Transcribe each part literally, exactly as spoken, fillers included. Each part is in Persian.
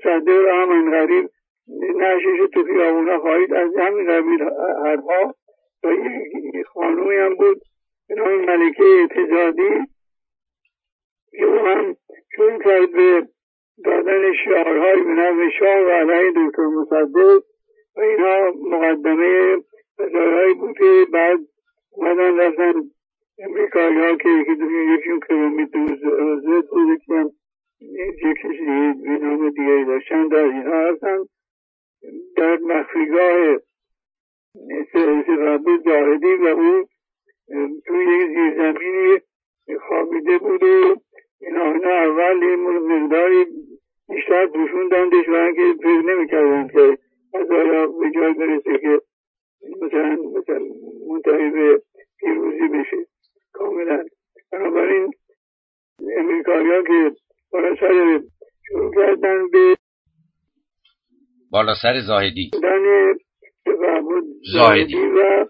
مصدق و همین قریب نشش تو خیابونا خواهید از همین قبیل حرفا. و یک خانومی هم بود به نام ملکه اعتزادی که او هم شروع کرد به دادن شعارهای به نام شاه و علیه دکتر مصدق و اینا مقدمه بزارهایی بود که بعد اومدن رفتن امریکایی ها که یکی دوی یکیون کلومیتر روزت بود یکی هم یکیش به نام دیگری داشتن در اینها هستن در مخفیگاه سفربود زاهدی و او توی یک زیرزمینی خوابیده بود و اینا اینا اول یه مقداری بیشتر پوشوندندش و اینکه فکر نمی‌کردند که از آیا به جای برسه که مثلا مثلا منتهی به پیروزی بشه کاملا. بنابراین امریکایی‌ها که بالا سر شروع کردن به بالا سر زاهدی دن سفربود زاهدی و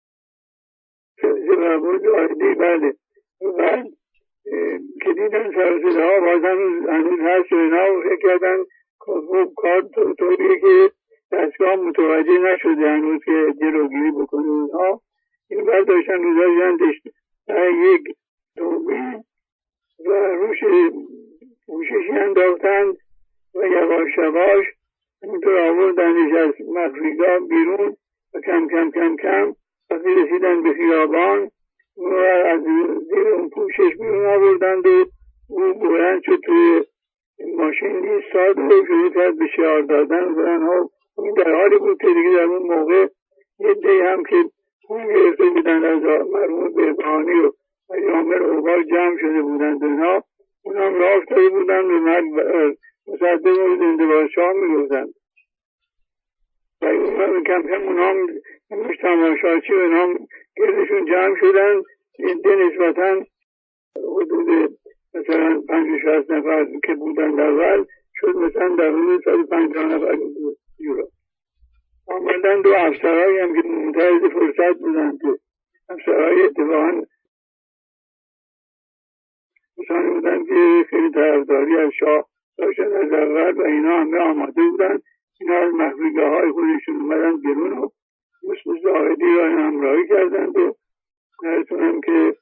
سفربود زاهدی بله و که دیدن سرسده ها باز هنوز هست و اینا و فکر کردن کار طوریه که دستگاه متوجه نشده هنوز که جلوگیری بکنه اونها این بعد داشتن روزاشندش در یک دوربین و روش پوششی انداختند و یواش یواش اونطور آوردنش از مخفیگاه بیرون و کم کم کم کم وقتی رسیدن به خیابان و از زیر اون پوشش بیرون آوردند و او بلند شد توی ماشین ایستاد و شروع کرد به شعار دادن و آنها این در حالی بود که دیگه در اون موقع یه دی هم که پول گرفته بودن از مرحوم بهبهانی و یامر اوقار جمع شده بودند اونها اون هم راه افتاده بودند و مرد مصدق و زنده باد شاه میگفتند و اون کم کم اونها هم مش تماشاچی و اونها هم گردشون جمع شدن ده نسبتا حدود مثلا پنج و شصت نفر که بودن اول شد مثلا در حدود صد و پنجاه نفر یورو آمدن دو افسرهایی هم که منتظر فرصت بودن که افسرهای اتفاقا کسانی بودن که خیلی طرفداری از شاه داشتن از اول و اینا همه آماده بودن اینا از مخفیگاه های خودشون اومدن بیرون و مثل زاهدی را همراهی کردند و نرسونم که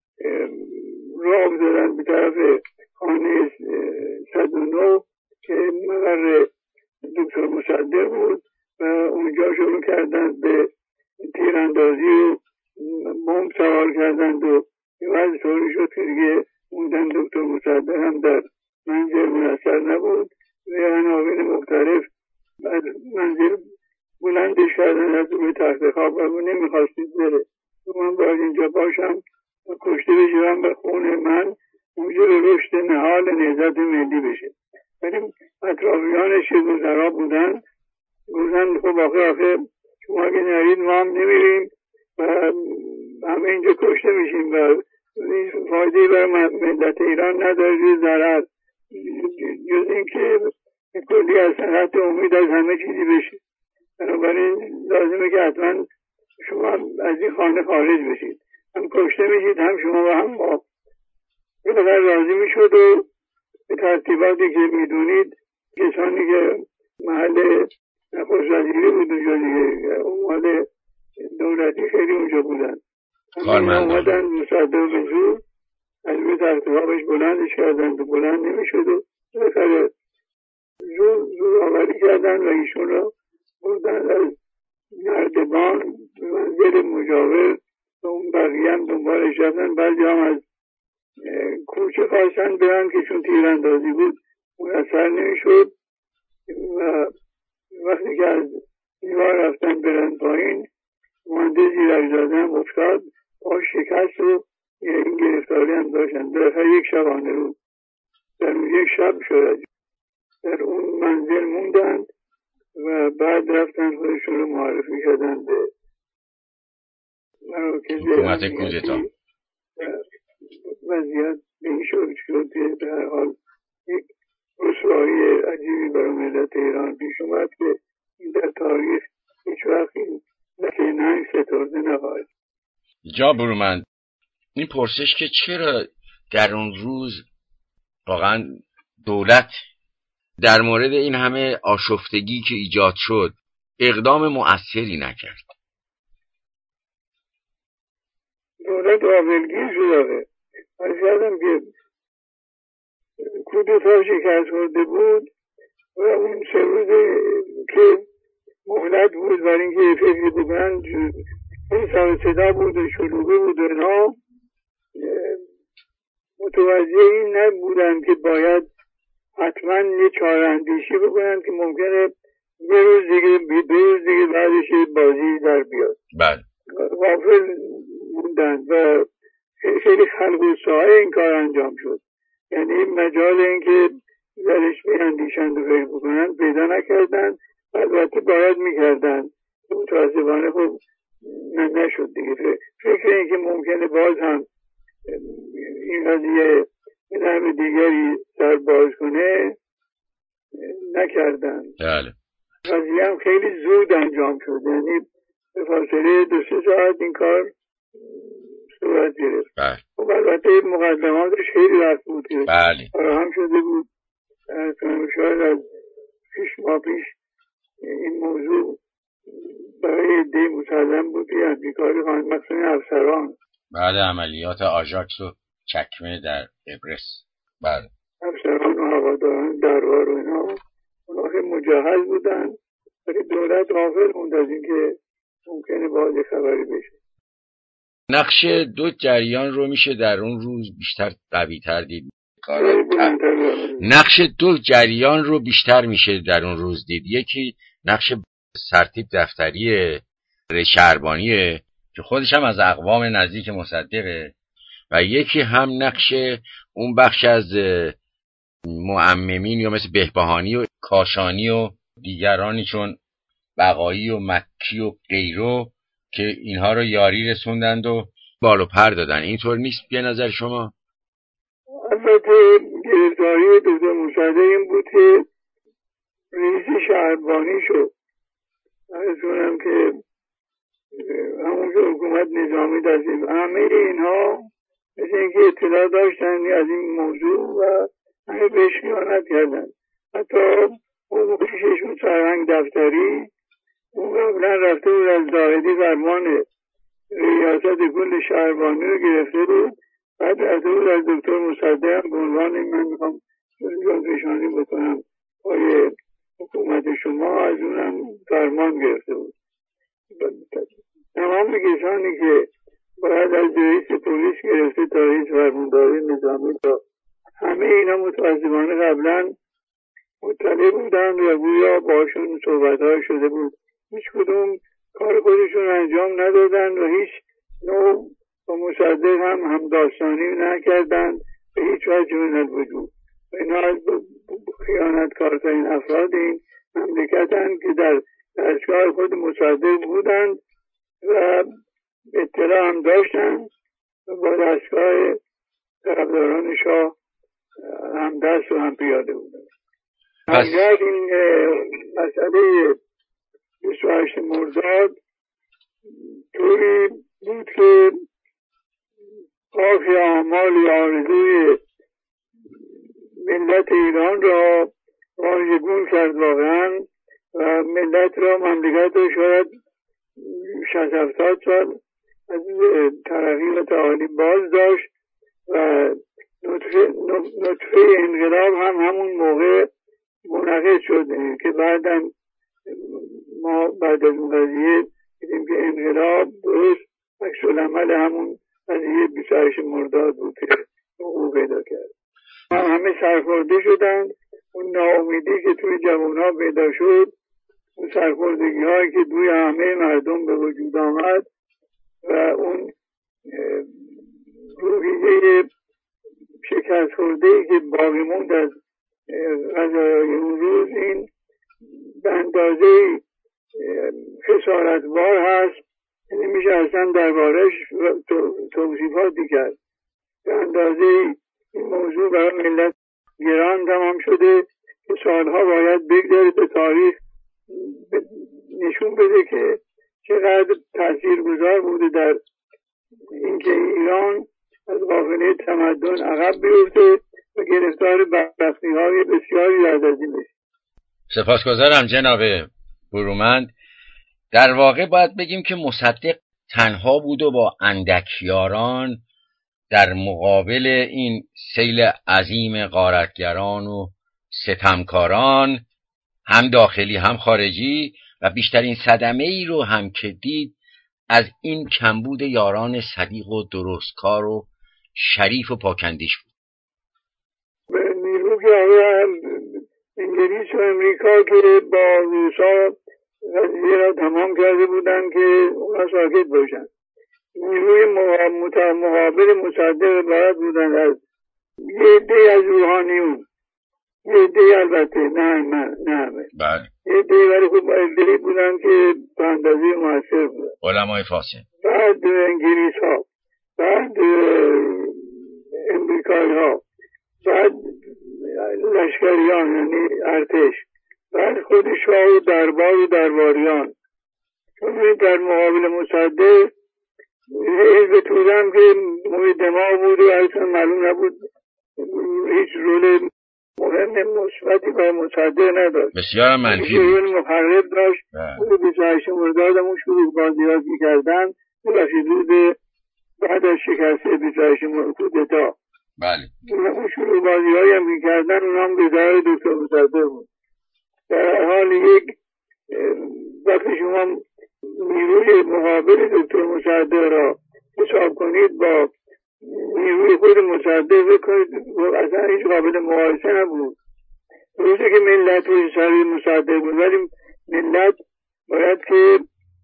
راه بزدن به طرف خانه صد و نه که مقر دکتر مصدق بود و اونجا شروع کردند به تیراندازی و بمب سوار کردند و یه وقت طوری شد که دیگه موندن دکتر مصدق هم در منزل منحصر نبود و عناوین مختلف از منزل بلندش کردن از روی تخت خواب و نمیخواستید بره من باید اینجا باشم و کشته بشم و خون من موجب رشد نهال نهضت ملی بشه. ولی اطرافیانش که گذرا بودن گفتن خب آخه آخه شما اگه نرید ما هم نمیریم و همه اینجا کشته میشیم و فایده برای ملت ایران نداره جز ضرر جز این که کلی از صحت امید از همه چیزی بشه. بنابراین لازمه که حتما شما از این خانه خارج بشید هم کشته میشید هم شما و هم ما. بنابراین راضی میشد و به ترتیباتی که میدونید کسانی که محل نخست وزیری بود اونجا دیگه محل دولتی خیلی اونجا بودن اومدن مصدق به زور از روی ترتیبابش بلندش کردن و بلند نمیشد و بخره زور زور آوری کردن و ایشون رو بردن از نردبان به منزل مجاور و اون بقیه هم دنبالش رفتن. بعضی هم از کوچه خواستن برن که چون تیراندازی بود منحصر نمیشد و وقتی که از دیوار رفتن برن پایین مهندس زیرک زاده هم افتاد پاش شکست و این گرفتاری هم داشتن. در یک شبانه رو در یک شب شد در اون منزل موندن و بعد رفتن خودشون رو معرفی کردن به حکومت کودتا. وضعیت به این شکل شد که به هر حال یک رسوایی عجیبی برای ملت ایران پیش اومد که این در تاریخ هیچ وقت این لکه ننگ سترده نخواهد. جا برومند این پرسش که چرا در اون روز واقعا دولت در مورد این همه آشفتگی که ایجاد شد اقدام مؤثری نکرد؟ دولت غافلگیر شده. از یادم که کودتا شکست خورده بود و اون سه روز که مهلت بود برای اینکه فکر بکنن این سر صدا بود و شلوغی بود و اینا، متوجه این نبودن که باید حتما یه چاراندیشی بکنن که ممکنه یه روز دیگه دو روز دیگه بعدش بازی در بیاد. بله. غافل موندن و خیلی خلقوصه های این کار انجام شد. یعنی مجال اینکه درش بیاندیشند و فکر بکنن پیدا نکردن. البته باید میکردن، متاسفانه خب نشد دیگه. فکر این که ممکنه باز هم این قضیه به نحو دیگری سر باز کنه نکردن. بله. قضیه هم خیلی زود انجام شد، یعنی به فاصله دو سه ساعت این کار صورت گرفت. بله. خب البته مقدماتش خیلی وقت بود که بله. فراهم شده بود. شاید از پیش ماه پیش این موضوع برای عده مسلم بود که امریکایی خواهند مخصوصا افسران بعد عملیات آژاکس و چکمه در ابرس، بله، افسران و هواداران دربار و اینا اونا که مجهز بودن، ولی دولت غافل موند از اینکه ممکنه باز خبری بشه. نقش دو جریان رو میشه در اون روز بیشتر قوی تر دید. نقش دو جریان رو بیشتر میشه در اون روز دید. یکی نقش سرتیپ دفتری شهربانیه که خودش هم از اقوام نزدیک مصدقه، و یکی هم نقش اون بخش از معممین یا مثل بهبهانی و کاشانی و دیگرانی چون بقایی و مکی و غیره که اینها رو یاری رسوندند و بالو پر دادن. اینطور نیست به نظر شما؟ البته گرفتاری دکتر مصدق این بود که رئیس شهربانی شد. از اونم که همون که حکومت نظامی دستیم، همه اینها مثل اینکه اطلاع داشتن از این موضوع و همه بهش خیانت کردن. حتی اون پیششون سرهنگ دفتری اون قبلا رفته بود از زاهدی فرمان ریاست کل شهربانی رو گرفته بود، بعد رفته بود از دکتر مصدق به عنوان من میخوام جانفشانی بکنم پای حکومت شما، از اونم فرمان گرفته بود. تمام کسانی که باید از رئیس پلیس گرفته تا رئیس فرمانداری نظامی تا همه اینا متاسفانه قبلا مطلع بودن و گویا باشون صحبت‌های شده بود. هیچ کدوم کار خودشون انجام ندادن و هیچ نوع با مصدق هم همداستانی نکردن به هیچ وجه من الوجود. اینا از خیانتکارترین افراد این مملکتن که در دستگاه خود مصدق بودند و اطلاع هم داشتن و با دستگاه طرفداران شاه هم دست و هم پیاده بودن. اگر این مسئله بیست و هشت مرداد طوری بود که قافی آمال آرزوی ملت ایران را واژگون کرد واقعا و ملت را، مملکت را شاید شصت هفتاد سال از ترقی و تعالی باز داشت و نطفه, نطفه انقلاب هم همون موقع منعقد شد که بعداً ما بعد از اون قضیه دیدیم که انقلاب درست عکس العمل همون قضیه بیست و هشت مرداد بود که حقوق پیدا کرد. همه سرخورده شدند. اون ناامیدی که توی جوانها پیدا شد، اون سرخوردگی هایی که توی همه مردم به وجود آمد و اون روحیه شکست خورده‌ای که باقی موند از قضایای اون روز، این به اندازه خسارتبار هست، یعنی میشه اصلا دربارش توصیفاتی کرد. به اندازه این موضوع برای ملت گران تمام شده که سالها باید بگذاره به تاریخ نشون بده که چقدر تاثیرگذار بوده در اینکه ایران از قافله تمدن عقب بیفته و گرفتار بدبختی‌های بسیاری در از این بشه. سپاسگزارم جناب برومند. در واقع باید بگیم که مصدق تنها بود و با اندکیاران در مقابل این سیل عظیم غارتگران و ستمکاران، هم داخلی هم خارجی، و بیشترین صدمه ای رو هم که دید از این کمبود یاران صدیق و درستکار و شریف و پاکندیش بود. به نیرو که انگلیس و امریکا که با روسا قضیه را تمام کرده بودن که اونا ساکت باشن، نیروی مقابل مصدق باید بودن از یه عده از روحانیون، یه عده البته نه من نه همه، بله یه عده ولی خوب عده بودن که به اندازه موثر بودن، علمای فاسد، بعد انگلیس ها، بعد امریکایی ها، بعد لشکریان یعنی ارتش، بعد خود شاه و دربار و درباریان. چون در مقابل مصدق حزب توده هم که موی دماغ بود و اصلا معلوم نبود، هیچ رول مهم مثبتی برای مصدق نداشت، بسیار منفی بود، رول مخرب داشت. بود بیست و هشت مرداد همون شروع بازی ها میکردن روز بعد از شکست بیست و هشت مرداد. بله اون شروع بازی هایی هم میکردن، اون هم بزار دکتر مصدق بود. در حال یک وقتی شما نیروی مقابل دکتر مصدق را حساب کنید با نیروی خود مصدق بکنید، اصلا هیچ قابل مقایسه نبود. روزی که ملت روی سر مصدق بود، ولی ملت باید که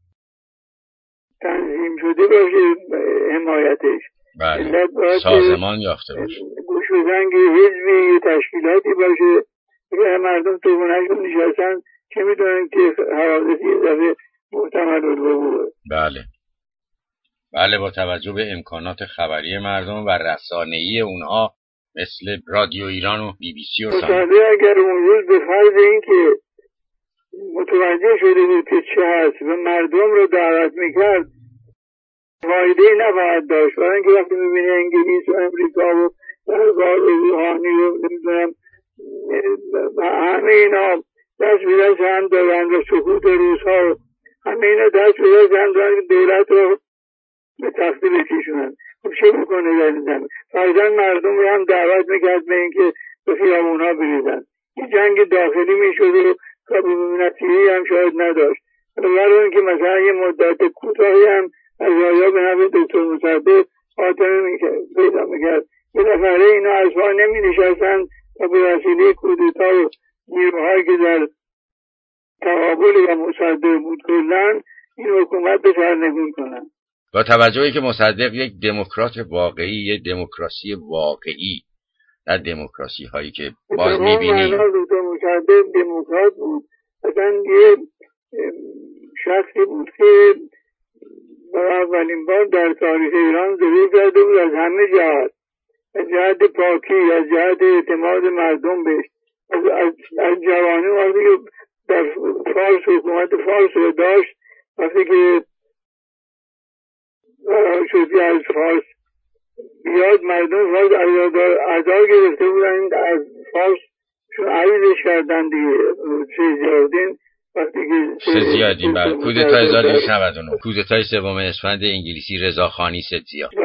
تنظیم شده باشه حمایتش. بله سازمان یافته باشه، گوش و زنگ حزبی تشکیلاتی باشه که مردم تو گونهشون نشستن که میدونن که حوادثی یه دفعه محتمل الوقوعه. بله بله با توجه به امکانات خبری مردم و رسانه‌ای اونها مثل رادیو ایران و بی بی سی و مصدق اگر اون روز به فرض این که متوجه شده بود که چه هست و مردم رو دعوت میکرد، فایده نباید داشت. برای اینکه وقتی میبینی انگلیس و امریکا و دربار و روحانی و نمیدونم همه اینا دست به دست هم دارن و سقوط روس ها همه اینا دست به دست هم دارن که دولت رو به تخته بکشونن، خب چه بکنه در این زمین؟ فرزن مردم رو هم دعوت میکرد به اینکه به خیابون ها بریزن. این جنگ داخلی میشد و نتیجه‌ای هم شاید نداشت. برای اینکه مثلا یه مدت کوتاهی هم از آیا به نوع دکتر مصدق خاتمه میکرد پیدا میکرد، یه نفره اینا از پا نمی نشستن و به وسیله کودتا و نیروهایی که در تقابل و مصدق بود کلن این حکومت به سرنگون کنن. با توجهی که مصدق یک دموکرات واقعی، یک دموکراسی واقعی در دموکراسی هایی که باز میبینیم دکتر مصدق دموکرات بود، اصلا یه شخصی بود که برای اولین بار در تاریخ ایران ظهور کرده بود از همه جهت، از جهت پاکی، از جهت اعتماد مردم بهش، از, از, از جوانی وقتی که در فارس حکومت فارس رو داشت، وقتی که شدی از فارس بیاد مردم فارس ازار گرفته بودن از فارس چون عریضش کردن دیگه سه زیادین وقتی که سه زیادین بعد کودتا هزار و دویست و نود و نه کودتای سوم اسفند انگلیسی رضاخانی سه زیاد